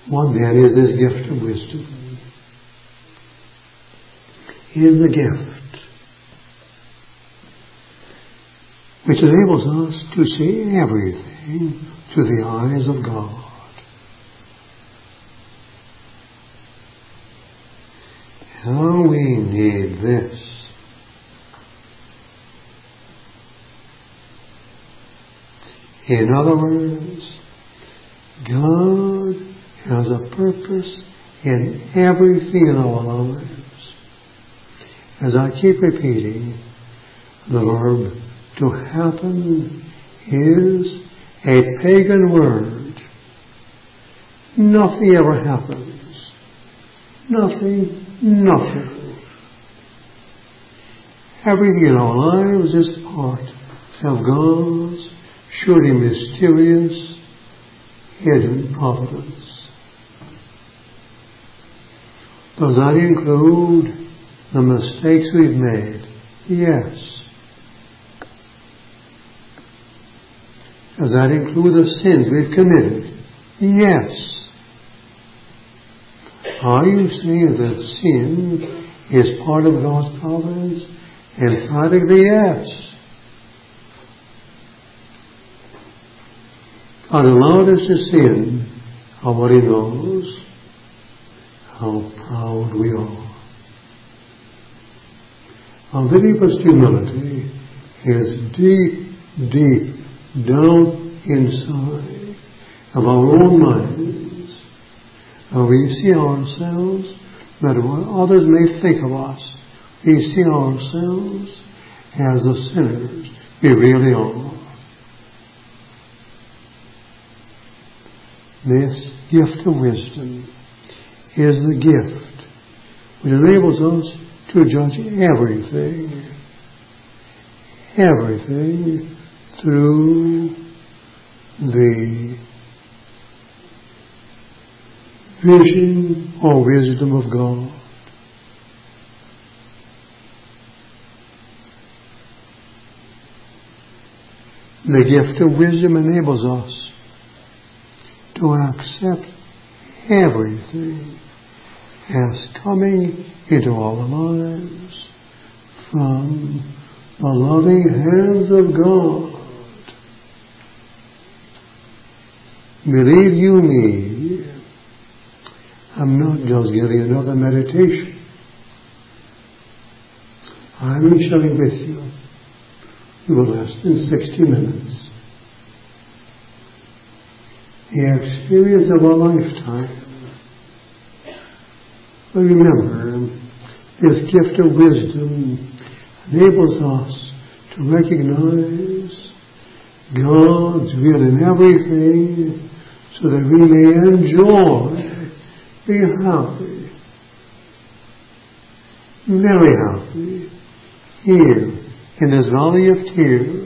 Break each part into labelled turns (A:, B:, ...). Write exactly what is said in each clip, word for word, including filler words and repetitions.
A: What then is this gift of wisdom? It is the gift which enables us to see everything through the eyes of God. How we need this. In other words, God has a purpose in everything in our lives. As I keep repeating, the verb to happen is a pagan word. Nothing ever happens. Nothing, nothing. Everything in our lives is part of God's surely mysterious, hidden providence. Does that include the mistakes we've made? Yes. Does that include the sins we've committed? Yes. Are you saying that sin is part of God's providence? Emphatically, yes. God allowed us to sin, how what He knows, how proud we are. Our deepest humility is deep, deep down inside of our own minds, and we see ourselves, no matter what others may think of us, we see ourselves as the sinners we really are. This gift of wisdom is the gift which enables us to judge everything, everything through the vision or wisdom of God. The gift of wisdom enables us to accept everything as coming into our lives from the loving hands of God. Believe you me, I'm not just giving another meditation. I'm sharing with you for less than sixty minutes the experience of a lifetime. But remember, this gift of wisdom enables us to recognize God's will in everything so that we may enjoy, be happy, very happy, here in this valley of tears.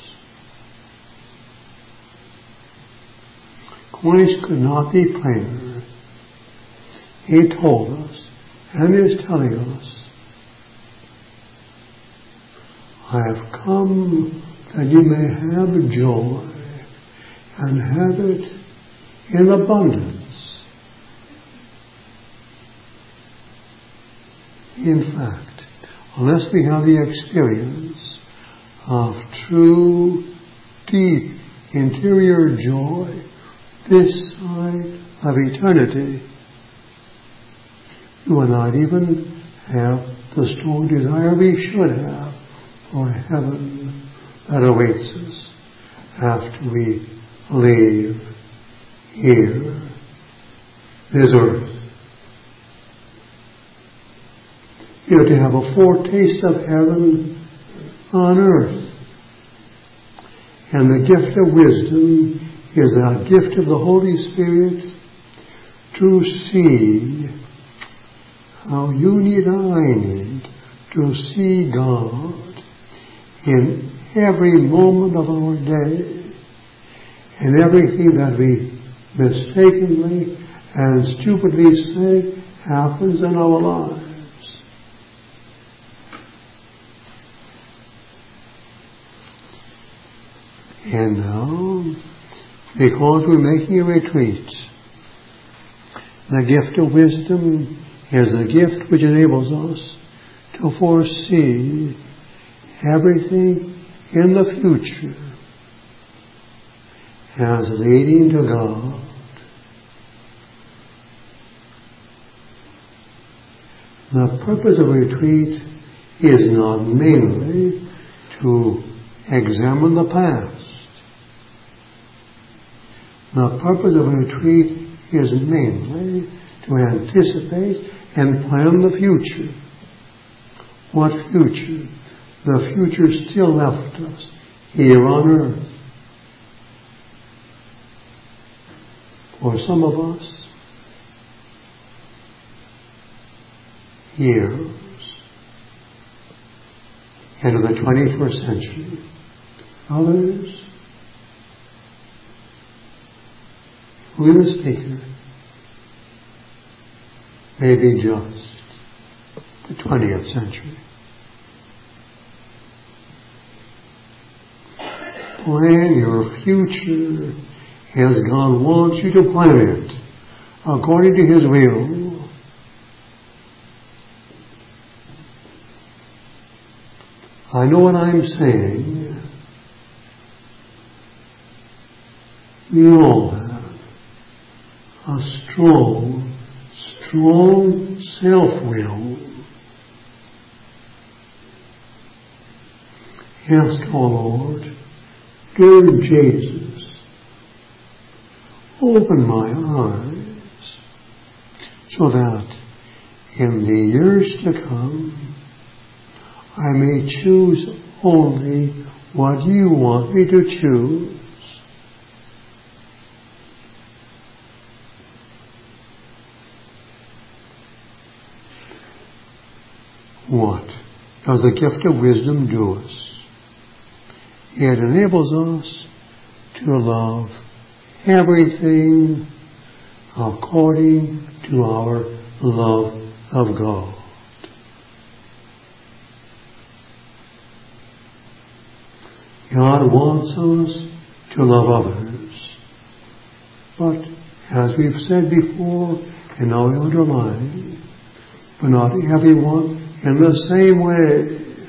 A: Christ could not be plainer. He told us, and is telling us, I have come that you may have joy and have it in abundance. In fact, unless we have the experience of true, deep, interior joy this side of eternity, you will not even have the strong desire we should have for heaven that awaits us after we leave here, this earth. You are to have a foretaste of heaven on earth. And the gift of wisdom is that gift of the Holy Spirit to see how you need, I need, to see God in every moment of our day, and everything that we mistakenly and stupidly say happens in our lives. And now, because we're making a retreat, The gift of wisdom is the gift which enables us to foresee everything in the future as leading to God. The purpose of retreat is not mainly to examine the past. The purpose of retreat is mainly to anticipate and plan the future. What future? The future still left us here on earth. For some of us, years into the twenty-first century. Others, who the speaker, maybe just the twentieth century. Plan your future as God wants you to plan it, according to His will. I know what I'm saying. We all have a strong, strong self-will. Ask, O Lord, dear Jesus, open my eyes so that in the years to come I may choose only what you want me to choose. What does the gift of wisdom do us? It enables us to love everything according to our love of God. God wants us to love others. But, as we've said before, and now we underline, but not everyone in the same way.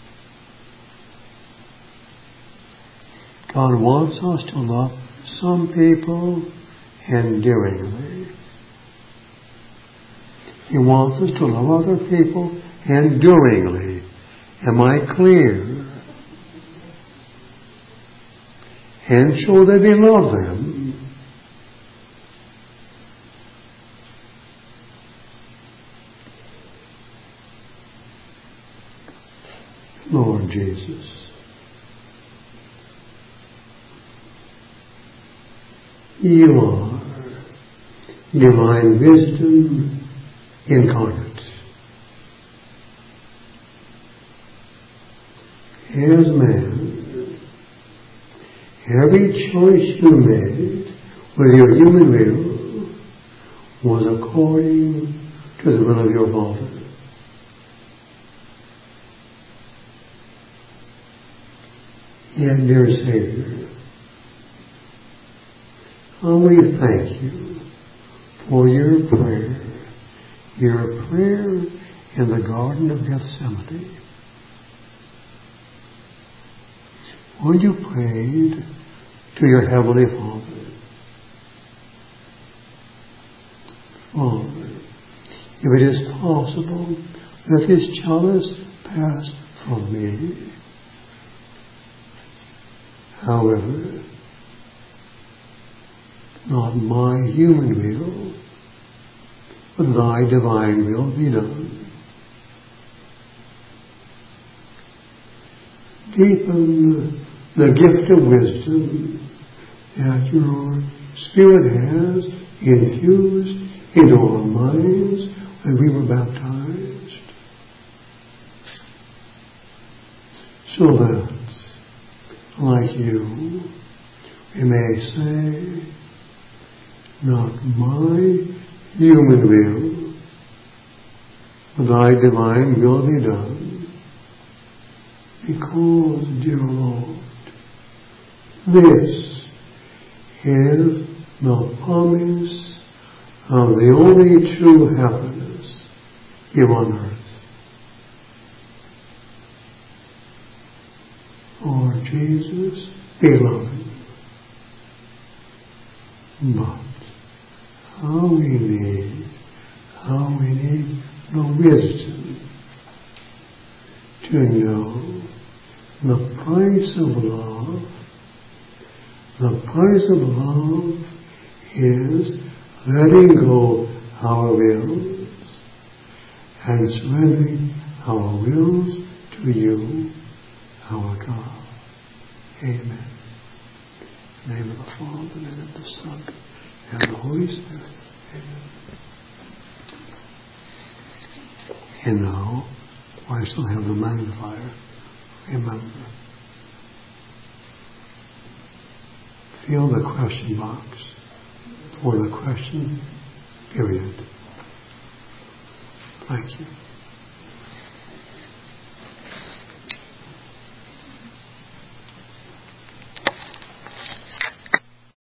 A: God wants us to love some people endearingly. He wants us to love other people enduringly. Am I clear? And show that we love them. Lord Jesus, you are divine wisdom incarnate. As man, every choice you made with your human will was according to the will of your Father. Yet, dear Savior, how we thank you for your prayer, your prayer in the Garden of Gethsemane. When you prayed to your Heavenly Father, Father, if it is possible that this chalice pass from me, however, not my human will, but thy divine will be done. Deepen the gift of wisdom that your Spirit has infused into our minds when we were baptized, so that, like you, we may say, not my human will, but thy divine will be done. Because, dear Lord, this is the promise of the only true happiness here on earth. Lord Jesus, beloved, but how we need, how we need the wisdom to know the price of love. The price of love is letting go our wills and surrendering our wills to you, our God. Amen. In the name of the Father, and of the Son, and the Holy Spirit. Amen. And now, I still have the magnifier. Remember, feel the question box or the question period. Thank you.